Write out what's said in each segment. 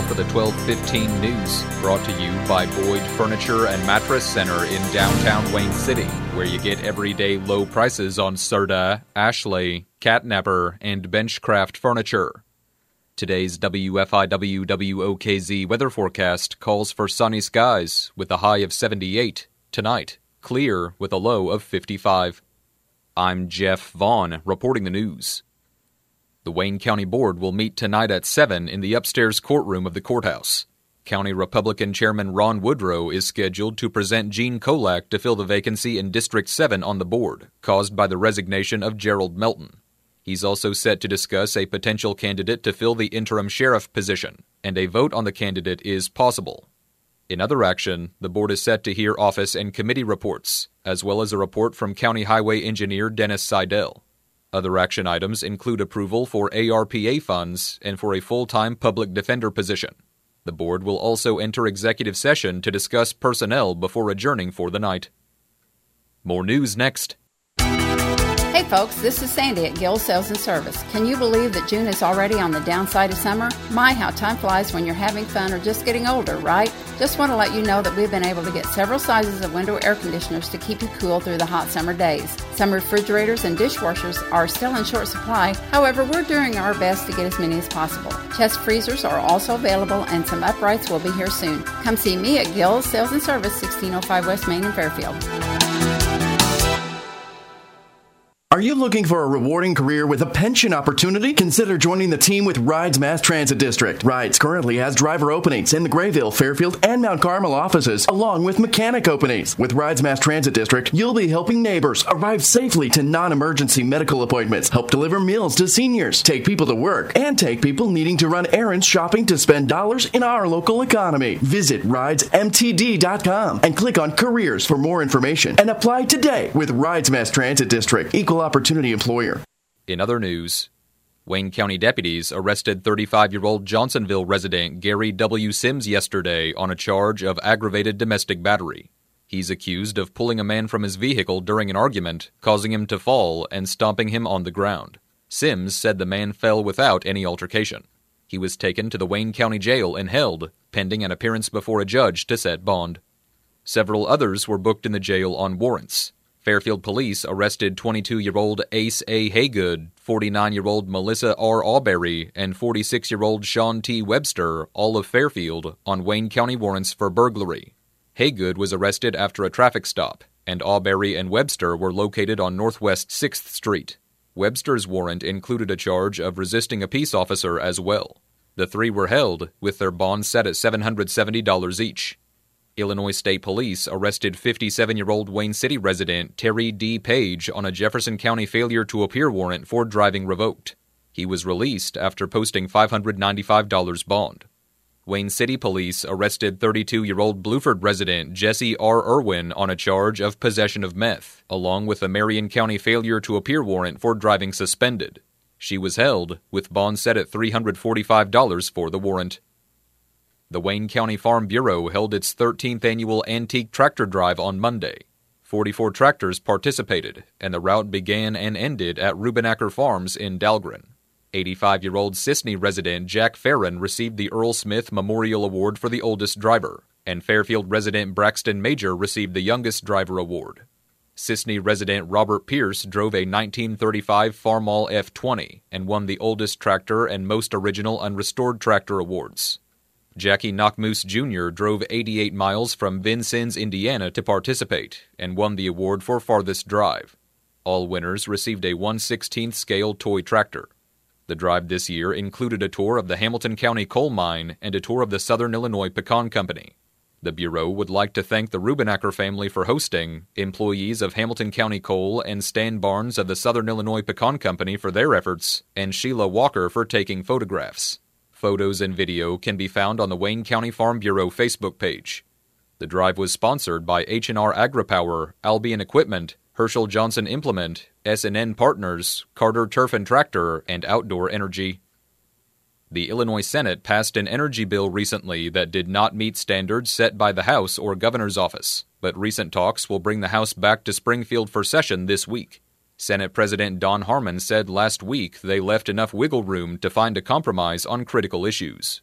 for the 12:15 news, brought to you by Boyd Furniture and Mattress Center in downtown Wayne City, where you get everyday low prices on Serta, Ashley, Catnapper, and Benchcraft furniture. Today's WFIW WOKZ weather forecast calls for sunny skies with a high of 78. Tonight, clear with a low of 55. I'm Jeff Vaughn, reporting the news. The Wayne County Board will meet tonight at 7 in the upstairs courtroom of the courthouse. County Republican Chairman Ron Woodrow is scheduled to present Gene Kolak to fill the vacancy in District 7 on the board, caused by the resignation of Gerald Melton. He's also set to discuss a potential candidate to fill the interim sheriff position, and a vote on the candidate is possible. In other action, the board is set to hear office and committee reports, as well as a report from County Highway Engineer Dennis Seidel. Other action items include approval for ARPA funds and for a full-time public defender position. The board will also enter executive session to discuss personnel before adjourning for the night. More news next. Hey folks, this is Sandy at Gill Sales and Service. Can you believe that June is already on the downside of summer? My, how time flies when you're having fun or just getting older, right? Just want to let you know that we've been able to get several sizes of window air conditioners to keep you cool through the hot summer days. Some refrigerators and dishwashers are still in short supply. However, we're doing our best to get as many as possible. Chest freezers are also available and some uprights will be here soon. Come see me at Gill Sales and Service, 1605 West Main in Fairfield. Are you looking for a rewarding career with a pension opportunity? Consider joining the team with Rides Mass Transit District. Rides currently has driver openings in the Grayville, Fairfield, and Mount Carmel offices, along with mechanic openings. With Rides Mass Transit District, you'll be helping neighbors arrive safely to non-emergency medical appointments, help deliver meals to seniors, take people to work, and take people needing to run errands shopping to spend dollars in our local economy. Visit ridesmtd.com and click on Careers for more information and apply today with Rides Mass Transit District. Equal opportunity employer. In other news, Wayne County deputies arrested 35-year-old Johnsonville resident Gary W. Sims yesterday on a charge of aggravated domestic battery. He's accused of pulling a man from his vehicle during an argument, causing him to fall and stomping him on the ground. Sims said the man fell without any altercation. He was taken to the Wayne County Jail and held, pending an appearance before a judge to set bond. Several others were booked in the jail on warrants. Fairfield police arrested 22-year-old Ace A. Haygood, 49-year-old Melissa R. Awberry, and 46-year-old Sean T. Webster, all of Fairfield, on Wayne County warrants for burglary. Haygood was arrested after a traffic stop, and Awberry and Webster were located on Northwest 6th Street. Webster's warrant included a charge of resisting a peace officer as well. The three were held, with their bond set at $770 each. Illinois State Police arrested 57-year-old Wayne City resident Terry D. Page on a Jefferson County failure to appear warrant for driving revoked. He was released after posting $595 bond. Wayne City Police arrested 32-year-old Bluford resident Jesse R. Irwin on a charge of possession of meth, along with a Marion County failure to appear warrant for driving suspended. She was held, with bond set at $345 for the warrant. The Wayne County Farm Bureau held its 13th annual Antique Tractor Drive on Monday. 44 tractors participated, and the route began and ended at Rubenacker Farms in Dahlgren. 85-year-old Sisney resident Jack Farron received the Earl Smith Memorial Award for the oldest driver, and Fairfield resident Braxton Major received the youngest driver award. Sisney resident Robert Pierce drove a 1935 Farmall F20 and won the oldest tractor and most original unrestored tractor awards. Jackie Knockmoose Jr. drove 88 miles from Vincennes, Indiana to participate and won the award for farthest drive. All winners received a 1/16th scale toy tractor. The drive this year included a tour of the Hamilton County Coal Mine and a tour of the Southern Illinois Pecan Company. The Bureau would like to thank the Rubenacker family for hosting, employees of Hamilton County Coal and Stan Barnes of the Southern Illinois Pecan Company for their efforts, and Sheila Walker for taking photographs. Photos and video can be found on the Wayne County Farm Bureau Facebook page. The drive was sponsored by H&R AgriPower, Albion Equipment, Herschel Johnson Implement, S&N Partners, Carter Turf and Tractor, and Outdoor Energy. The Illinois Senate passed an energy bill recently that did not meet standards set by the House or Governor's office, but recent talks will bring the House back to Springfield for session this week. Senate President Don Harmon said last week they left enough wiggle room to find a compromise on critical issues.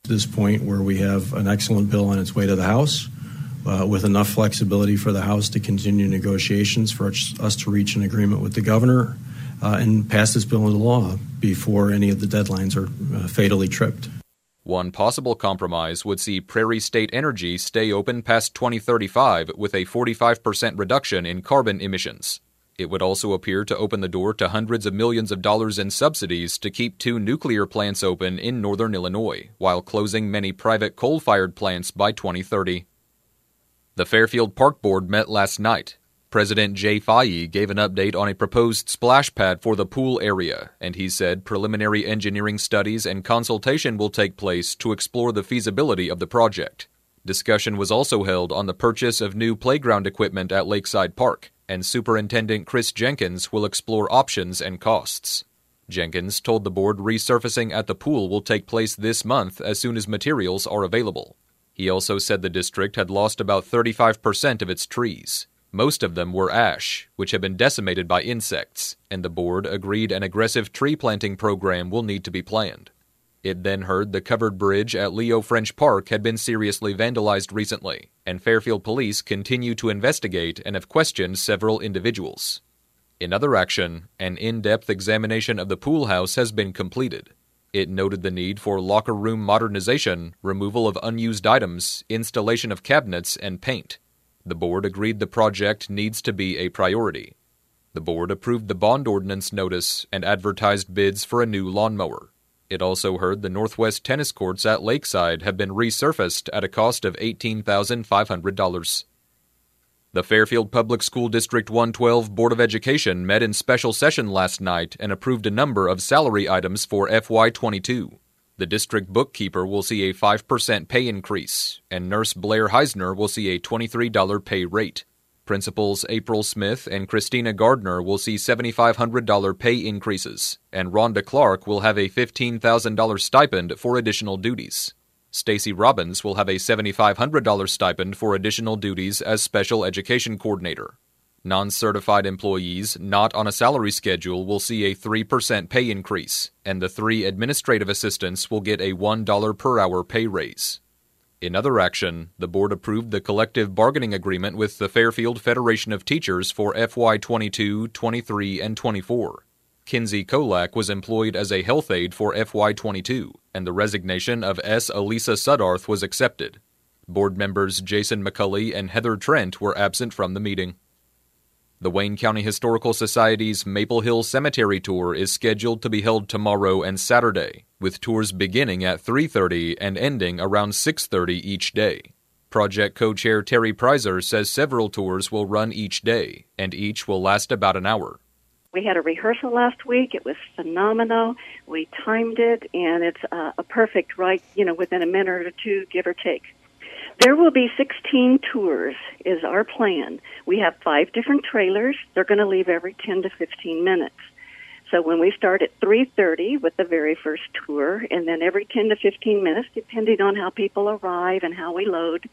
This point where we have an excellent bill on its way to the House, with enough flexibility for the House to continue negotiations for us to reach an agreement with the governor and pass this bill into law before any of the deadlines are fatally tripped. One possible compromise would see Prairie State Energy stay open past 2035 with a 45% reduction in carbon emissions. It would also appear to open the door to hundreds of millions of dollars in subsidies to keep 2 nuclear plants open in northern Illinois, while closing many private coal-fired plants by 2030. The Fairfield Park Board met last night. President Jay Fahey gave an update on a proposed splash pad for the pool area, and he said preliminary engineering studies and consultation will take place to explore the feasibility of the project. Discussion was also held on the purchase of new playground equipment at Lakeside Park, and Superintendent Chris Jenkins will explore options and costs. Jenkins told the board resurfacing at the pool will take place this month as soon as materials are available. He also said the district had lost about 35% of its trees. Most of them were ash, which had been decimated by insects, and the board agreed an aggressive tree planting program will need to be planned. It then heard the covered bridge at Leo French Park had been seriously vandalized recently, and Fairfield police continue to investigate and have questioned several individuals. In other action, an in-depth examination of the pool house has been completed. It noted the need for locker room modernization, removal of unused items, installation of cabinets, and paint. The board agreed the project needs to be a priority. The board approved the bond ordinance notice and advertised bids for a new lawnmower. It also heard the Northwest tennis courts at Lakeside have been resurfaced at a cost of $18,500. The Fairfield Public School District 112 Board of Education met in special session last night and approved a number of salary items for FY22. The district bookkeeper will see a 5% pay increase, and Nurse Blair Heisner will see a $23 pay rate. Principals April Smith and Christina Gardner will see $7,500 pay increases, and Rhonda Clark will have a $15,000 stipend for additional duties. Stacy Robbins will have a $7,500 stipend for additional duties as special education coordinator. Non-certified employees not on a salary schedule will see a 3% pay increase, and the 3 administrative assistants will get a $1 per hour pay raise. In other action, the board approved the collective bargaining agreement with the Fairfield Federation of Teachers for FY22, 23, and 24. Kinsey Kolak was employed as a health aide for FY22, and the resignation of S. Elisa Suddarth was accepted. Board members Jason McCulley and Heather Trent were absent from the meeting. The Wayne County Historical Society's Maple Hill Cemetery Tour is scheduled to be held tomorrow and Saturday, with tours beginning at 3:30 and ending around 6:30 each day. Project co-chair Terry Prizer says several tours will run each day, and each will last about an hour. We had a rehearsal last week. It was phenomenal. We timed it, and it's a perfect right, within a minute or two, give or take. There will be 16 tours is our plan. We have 5 different trailers. They're going to leave every 10 to 15 minutes. So when we start at 3:30 with the very first tour, and then every 10 to 15 minutes, depending on how people arrive and how we load,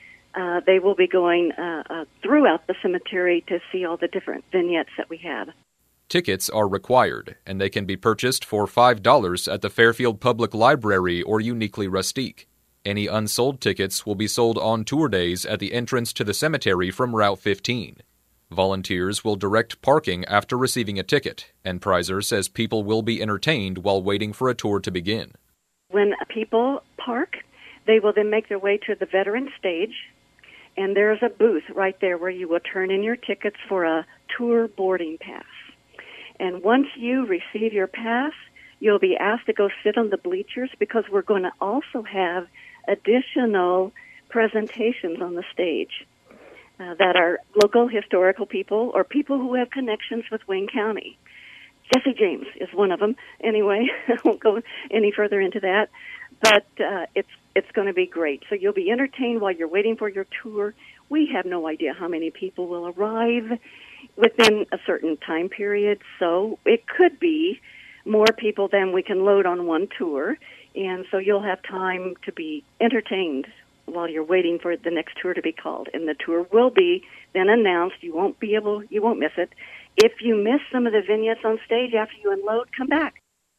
they will be going throughout the cemetery to see all the different vignettes that we have. Tickets are required, and they can be purchased for $5 at the Fairfield Public Library or Uniquely Rustique. Any unsold tickets will be sold on tour days at the entrance to the cemetery from Route 15. Volunteers will direct parking after receiving a ticket, and Prizer says people will be entertained while waiting for a tour to begin. When people park, they will then make their way to the veteran stage, and there's a booth right there where you will turn in your tickets for a tour boarding pass. And once you receive your pass, you'll be asked to go sit on the bleachers because we're going to also have additional presentations on the stage that are local historical people or people who have connections with Wayne County. Jesse James is one of them. Anyway, I won't go any further into that, but it's going to be great. So you'll be entertained while you're waiting for your tour. We have no idea how many people will arrive within a certain time period, so it could be more people than we can load on one tour, and so you'll have time to be entertained while you're waiting for the next tour to be called. And the tour will be then announced. You won't miss it. If you miss some of the vignettes on stage after you unload, come back.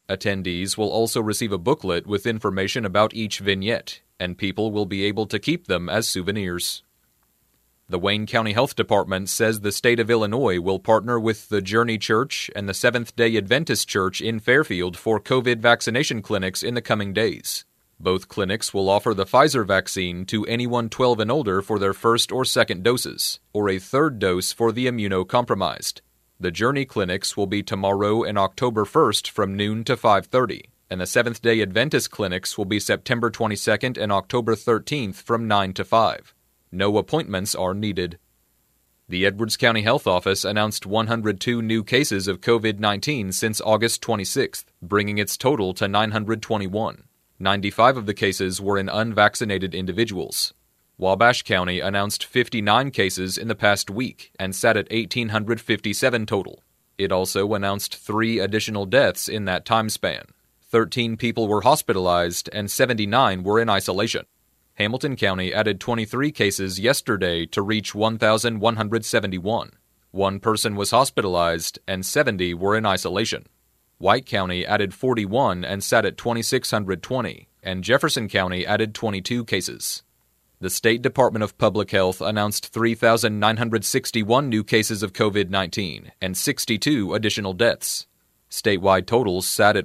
Attendees will also receive a booklet with information about each vignette, and people will be able to keep them as souvenirs. The Wayne County Health Department says the state of Illinois will partner with the Journey Church and the Seventh-day Adventist Church in Fairfield for COVID vaccination clinics in the coming days. Both clinics will offer the Pfizer vaccine to anyone 12 and older for their first or second doses, or a third dose for the immunocompromised. The Journey clinics will be tomorrow and October 1st from noon to 5:30, and the Seventh-day Adventist clinics will be September 22nd and October 13th from 9 to 5. No appointments are needed. The Edwards County Health Office announced 102 new cases of COVID-19 since August 26th, bringing its total to 921. 95 of the cases were in unvaccinated individuals. Wabash County announced 59 cases in the past week and sat at 1,857 total. It also announced 3 additional deaths in that time span. 13 people were hospitalized and 79 were in isolation. Hamilton County added 23 cases yesterday to reach 1,171. 1 person was hospitalized and 70 were in isolation. White County added 41 and sat at 2,620, and Jefferson County added 22 cases. The State Department of Public Health announced 3,961 new cases of COVID-19 and 62 additional deaths. Statewide totals sat at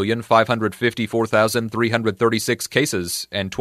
1,554,336 cases and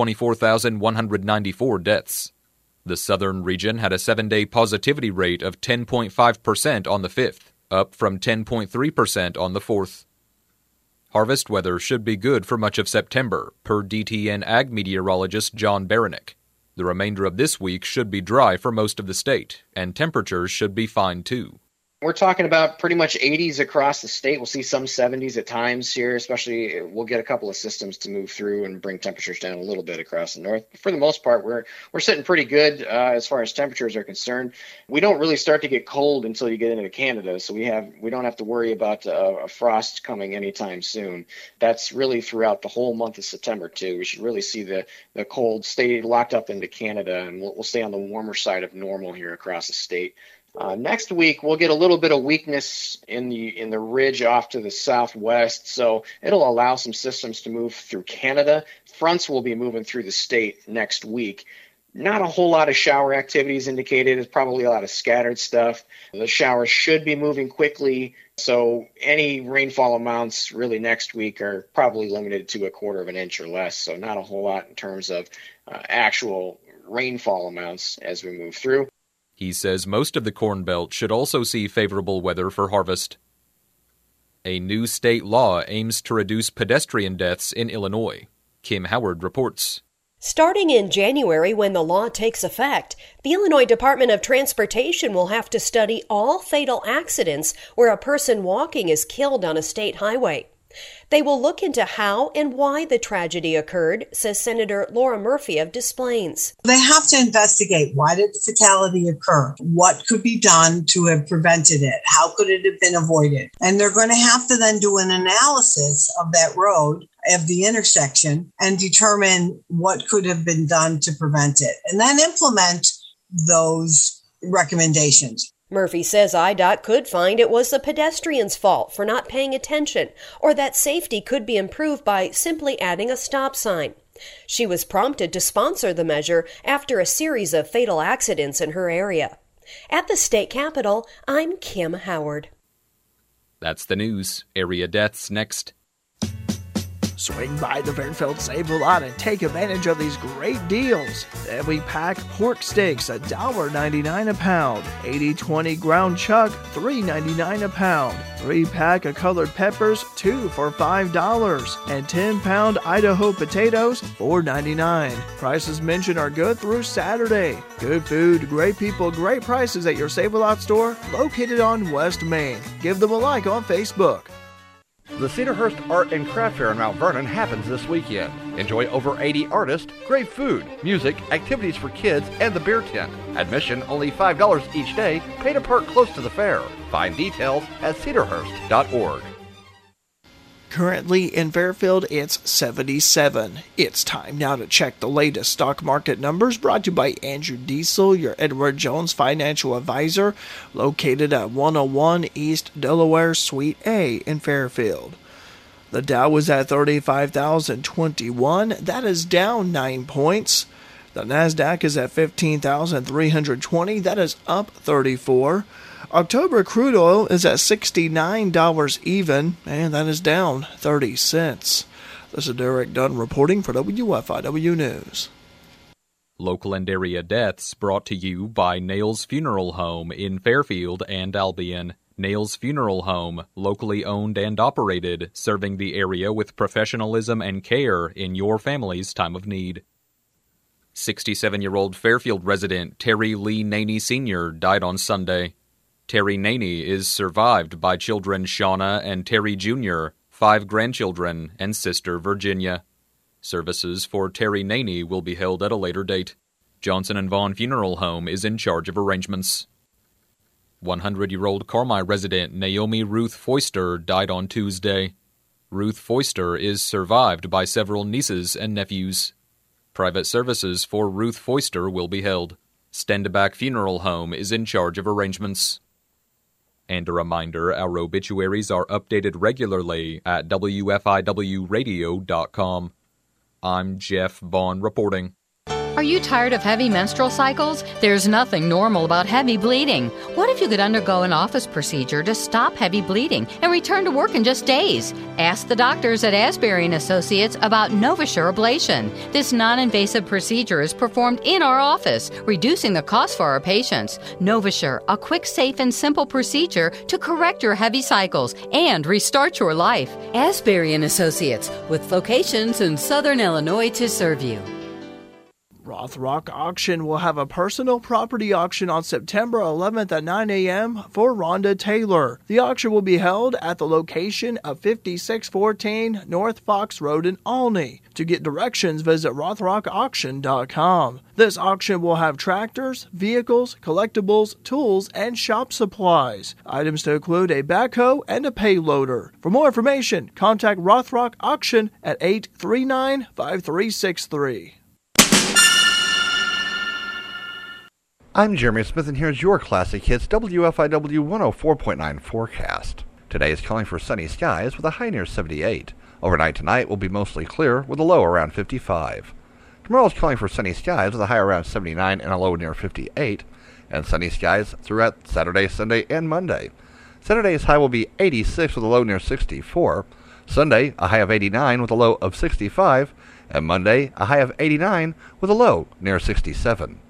24,194 deaths. The southern region had a 7-day positivity rate of 10.5% on the 5th, up from 10.3% on the 4th. Harvest weather should be good for much of September, per DTN Ag meteorologist John Baranek. The remainder of this week should be dry for most of the state, and temperatures should be fine too. We're talking about pretty much 80s across the state. We'll see some 70s at times here, especially we'll get a couple of systems to move through and bring temperatures down a little bit across the north. For the most part, we're sitting pretty good as far as temperatures are concerned. We don't really start to get cold until you get into Canada, so we don't have to worry about a frost coming anytime soon. That's really throughout the whole month of September too. We should really see the cold stay locked up into Canada, and we'll stay on the warmer side of normal here across the state. Next week, we'll get a little bit of weakness in the ridge off to the southwest, so it'll allow some systems to move through Canada. Fronts will be moving through the state next week. Not a whole lot of shower activities indicated. It's probably a lot of scattered stuff. The showers should be moving quickly, so any rainfall amounts really next week are probably limited to 1/4 of an inch or less, so not a whole lot in terms of actual rainfall amounts as we move through. He says most of the Corn Belt should also see favorable weather for harvest. A new state law aims to reduce pedestrian deaths in Illinois. Kim Howard reports. Starting in January, when the law takes effect, the Illinois Department of Transportation will have to study all fatal accidents where a person walking is killed on a state highway. They will look into how and why the tragedy occurred, says Senator Laura Murphy of Des Plaines. They have to investigate, why did the fatality occur? What could be done to have prevented it? How could it have been avoided? And they're going to have to then do an analysis of that road, of the intersection, and determine what could have been done to prevent it, and then implement those recommendations. Murphy says IDOT could find it was the pedestrian's fault for not paying attention, or that safety could be improved by simply adding a stop sign. She was prompted to sponsor the measure after a series of fatal accidents in her area. At the state capitol, I'm Kim Howard. That's the news. Area deaths next. Swing by the Fairfield Save-A-Lot and take advantage of these great deals. Every pack pork steaks, $1.99 a pound. 80/20 ground chuck, $3.99 a pound. 3-pack of colored peppers, 2 for $5. And 10-pound Idaho potatoes, $4.99. Prices mentioned are good through Saturday. Good food, great people, great prices at your Save-A-Lot store located on West Main. Give them a like on Facebook. The Cedarhurst Art and Craft Fair in Mount Vernon happens this weekend. Enjoy over 80 artists, great food, music, activities for kids, and the beer tent. Admission only $5 each day. Pay to park close to the fair. Find details at cedarhurst.org. Currently in Fairfield, it's 77. It's time now to check the latest stock market numbers, brought to you by Andrew Diesel, your Edward Jones financial advisor, located at 101 East Delaware Suite A in Fairfield. The Dow was at 35,021. That is down 9 points. The Nasdaq is at 15,320. That is up 34. October crude oil is at $69 even, and that is down 30 cents. This is Derek Dunn reporting for WFIW News. Local and area deaths brought to you by Nails Funeral Home in Fairfield and Albion. Nails Funeral Home, locally owned and operated, serving the area with professionalism and care in your family's time of need. 67-year-old Fairfield resident Terry Lee Naney Sr. died on Sunday. Terry Naney is survived by children Shauna and Terry Jr., 5 grandchildren, and sister Virginia. Services for Terry Naney will be held at a later date. Johnson & Vaughn Funeral Home is in charge of arrangements. 100-year-old Carmi resident Naomi Ruth Foister died on Tuesday. Ruth Foister is survived by several nieces and nephews. Private services for Ruth Foister will be held. Stendeback Funeral Home is in charge of arrangements. And a reminder, our obituaries are updated regularly at WFIWradio.com. I'm Jeff Vaughn reporting. Are you tired of heavy menstrual cycles? There's nothing normal about heavy bleeding. What if you could undergo an office procedure to stop heavy bleeding and return to work in just days? Ask the doctors at Asbury & Associates about NovaSure Ablation. This non-invasive procedure is performed in our office, reducing the cost for our patients. NovaSure, a quick, safe, and simple procedure to correct your heavy cycles and restart your life. Asbury & Associates, with locations in Southern Illinois to serve you. Rothrock Auction will have a personal property auction on September 11th at 9 a.m. for Rhonda Taylor. The auction will be held at the location of 5614 North Fox Road in Olney. To get directions, visit rothrockauction.com. This auction will have tractors, vehicles, collectibles, tools, and shop supplies. Items to include a backhoe and a payloader. For more information, contact Rothrock Auction at 839-5363. I'm Jeremy Smith, and here's your Classic Hits WFIW 104.9 forecast. Today is calling for sunny skies with a high near 78. Overnight tonight will be mostly clear with a low around 55. Tomorrow is calling for sunny skies with a high around 79 and a low near 58. And sunny skies throughout Saturday, Sunday, and Monday. Saturday's high will be 86 with a low near 64. Sunday, a high of 89 with a low of 65. And Monday, a high of 89 with a low near 67.